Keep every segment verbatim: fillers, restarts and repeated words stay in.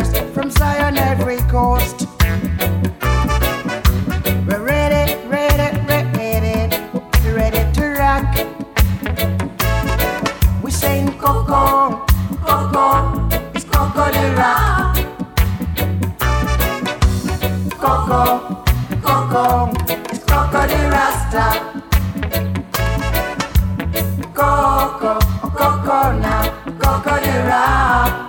brothers from Zion every coast. We're ready, ready, ready, ready to rock. We saying Coco, Coco, it's Coco the rock. Coco, Coco, it's Coco the Rasta. Coco, Coco now, Coco the rock.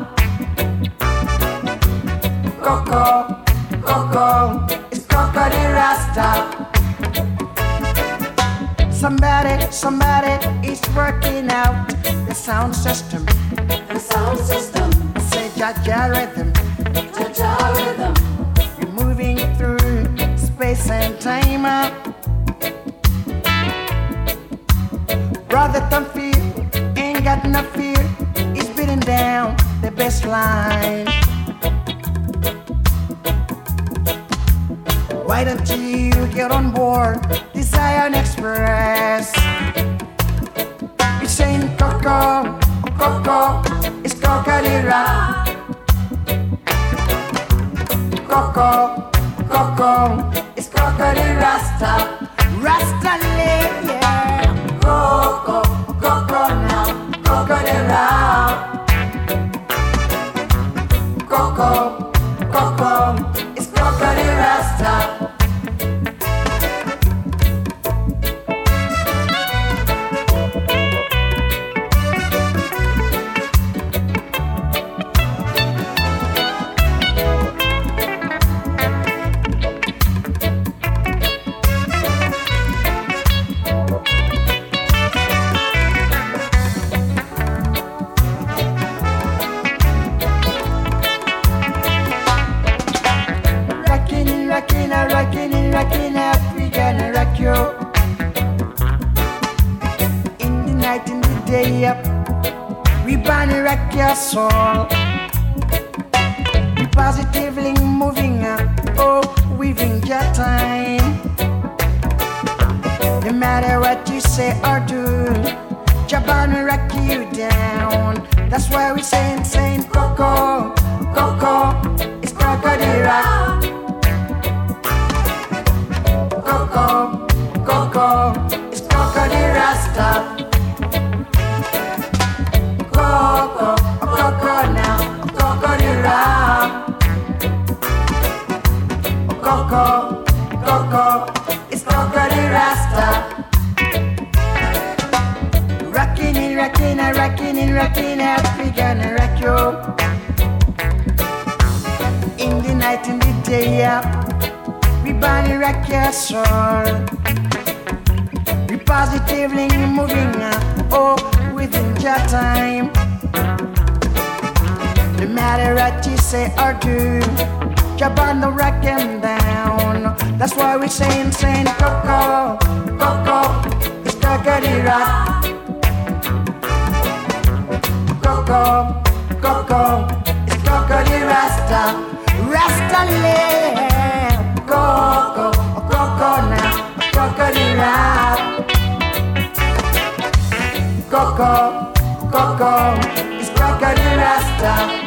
Coco, Coco, it's Coco the Rasta. Somebody, somebody is working out the sound system. The sound system. Say Jaja rhythm. Jaja rhythm. You're moving through space and time. Brother, don't fear, ain't got no fear. He's beating down the best line. Why don't you get on board the Zion Express? It's saying Coco, Coco, it's Coco the rock. Coco, Coco, it's Coco the Rasta. Rasta live, yeah. Coco, Coco now, Coco the rock. Coco, Coco, it's Coco the Rasta. Rockin', rockin', rockin' up, we gonna rock you. In the night, in the day up, we gonna rock your soul. We positively moving up, oh, weaving your time. No matter what you say or do, Jabana rock you down. That's why we saying, saying Coco, Coco, it's Coco the rock. Coco, Coco, it's Coco the Rasta. Coco, Coco now, Coco the rock. Coco, Coco, it's Coco the Rasta. Rockin' it, rockin' it, rockin' it, rockin' it, we gonna rock you. In the night, in the day, yeah. We body rock your soul. We positively moving up, oh, within your time. No matter what you say or do, jump on the rock and down. That's why we saying, saying Coco, Coco, it's Coco the rock. Coco, Coco, it's Coco the Rasta. Rasta live. Coco, Coco now, Coco the rock. Coco, Coco, it's Coco the Rasta.